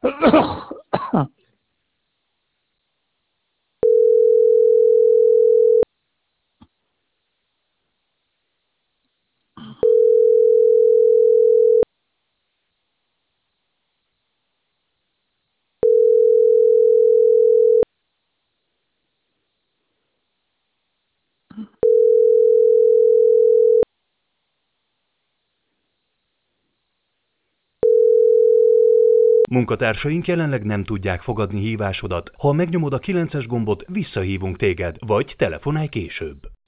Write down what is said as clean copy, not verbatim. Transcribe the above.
Munkatársaink jelenleg nem tudják fogadni hívásodat. Ha megnyomod a 9-es gombot, visszahívunk téged, vagy telefonálj később.